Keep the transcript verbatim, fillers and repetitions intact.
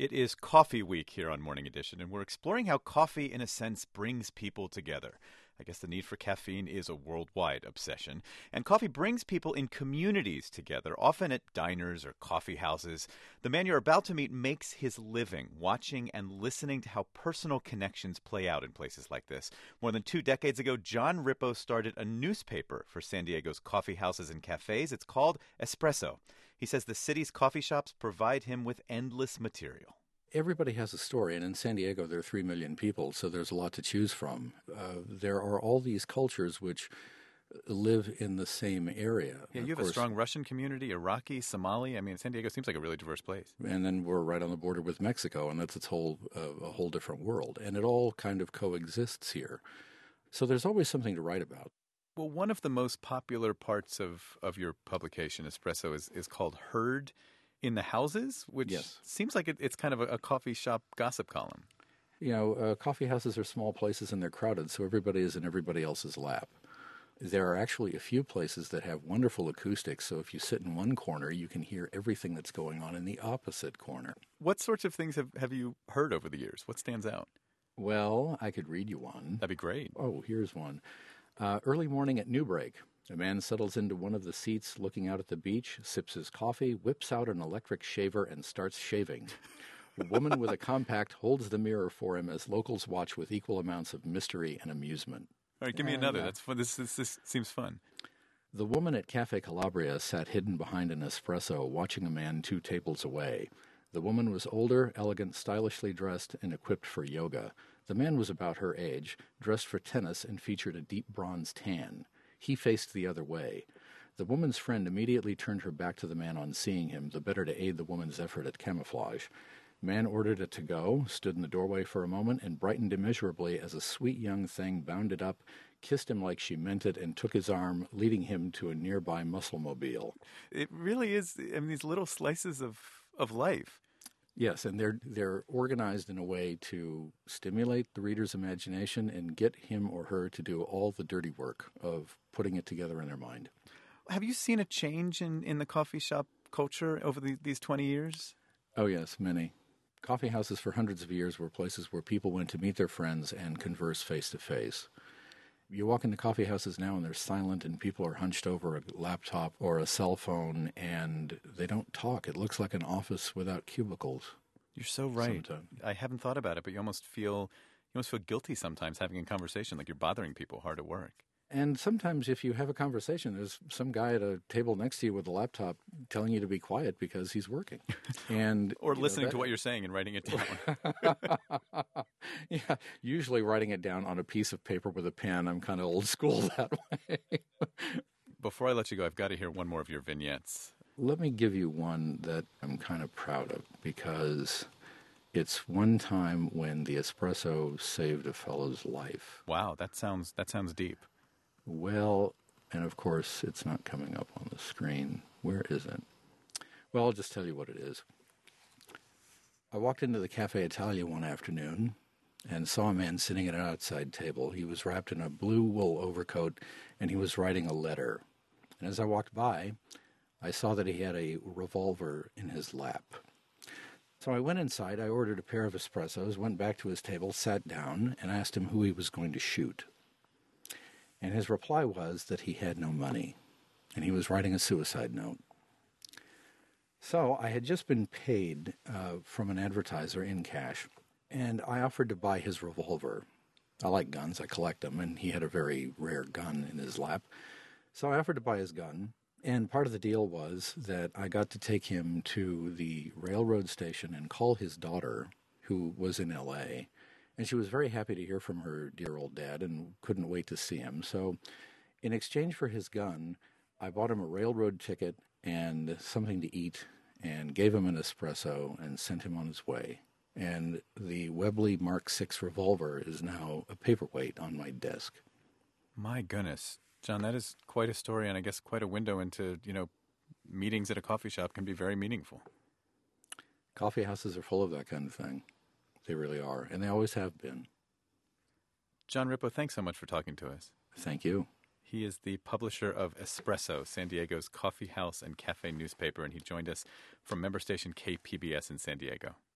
It is Coffee Week here on Morning Edition, and we're exploring how coffee, in a sense, brings people together. I guess the need for caffeine is a worldwide obsession. And coffee brings people in communities together, often at diners or coffee houses. The man you're about to meet makes his living watching and listening to how personal connections play out in places like this. More than two decades ago, John Rippo started a newspaper for San Diego's coffee houses and cafes. It's called Espresso. He says the city's coffee shops provide him with endless material. Everybody has a story, and in San Diego there are three million people, so there's a lot to choose from. Uh, there are all these cultures which live in the same area. Yeah, you have course, a strong Russian community, Iraqi, Somali. I mean, San Diego seems like a really diverse place. And then we're right on the border with Mexico, and that's its whole, uh, a whole different world. And it all kind of coexists here. So there's always something to write about. Well, one of the most popular parts of, of your publication, Espresso, is, is called Heard in the Houses, which yes. seems like it, it's kind of a, a coffee shop gossip column. You know, uh, coffee houses are small places and they're crowded, so everybody is in everybody else's lap. There are actually a few places that have wonderful acoustics, so if you sit in one corner, you can hear everything that's going on in the opposite corner. What sorts of things have, have you heard over the years? What stands out? Well, I could read you one. That'd be great. Oh, here's one. Uh, early morning at New Break. A man settles into one of the seats looking out at the beach, sips his coffee, whips out an electric shaver, and starts shaving. A woman with a compact holds the mirror for him as locals watch with equal amounts of mystery and amusement. All right, give me and, another. Uh, That's fun. This, this, this seems fun. The woman at Cafe Calabria sat hidden behind an espresso, watching a man two tables away. The woman was older, elegant, stylishly dressed, and equipped for yoga. The man was about her age, dressed for tennis, and featured a deep bronze tan. He faced the other way. The woman's friend immediately turned her back to the man on seeing him, the better to aid the woman's effort at camouflage. Man ordered it to go, stood in the doorway for a moment, and brightened immeasurably as a sweet young thing bounded up, kissed him like she meant it, and took his arm, leading him to a nearby muscle-mobile. It really is, I mean, these little slices of, of life. Yes, and they're they're organized in a way to stimulate the reader's imagination and get him or her to do all the dirty work of putting it together in their mind. Have you seen a change in, in the coffee shop culture over the, these twenty years? Oh, yes, many. Coffee houses for hundreds of years were places where people went to meet their friends and converse face-to-face. You walk into coffee houses now and they're silent and people are hunched over a laptop or a cell phone and they don't talk. It looks like an office without cubicles. You're so right. Sometimes. I haven't thought about it, but you almost feel you almost feel guilty sometimes having a conversation, like you're bothering people hard at work. And sometimes if you have a conversation, there's some guy at a table next to you with a laptop telling you to be quiet because he's working. And Or you listening know, that, to what you're saying and writing it down. yeah, usually writing it down on a piece of paper with a pen. I'm kind of old school that way. Before I let you go, I've got to hear one more of your vignettes. Let me give you one that I'm kind of proud of because it's one time when the espresso saved a fellow's life. Wow, that sounds that sounds deep. Well, and of course, it's not coming up on the screen. Where is it? Well, I'll just tell you what it is. I walked into the Cafe Italia one afternoon and saw a man sitting at an outside table. He was wrapped in a blue wool overcoat, and he was writing a letter. And as I walked by, I saw that he had a revolver in his lap. So I went inside, I ordered a pair of espressos, went back to his table, sat down, and asked him who he was going to shoot. And his reply was that he had no money, and he was writing a suicide note. So I had just been paid uh, from an advertiser in cash, and I offered to buy his revolver. I like guns, I collect them, and he had a very rare gun in his lap. So I offered to buy his gun, and part of the deal was that I got to take him to the railroad station and call his daughter, who was in L A, and she was very happy to hear from her dear old dad and couldn't wait to see him. So in exchange for his gun, I bought him a railroad ticket and something to eat and gave him an espresso and sent him on his way. And the Webley Mark six revolver is now a paperweight on my desk. My goodness. John, that is quite a story and I guess quite a window into, you know, meetings at a coffee shop can be very meaningful. Coffee houses are full of that kind of thing. They really are, and they always have been. John Rippo, thanks so much for talking to us. Thank you. He is the publisher of Espresso, San Diego's coffee house and cafe newspaper, and he joined us from member station K P B S in San Diego.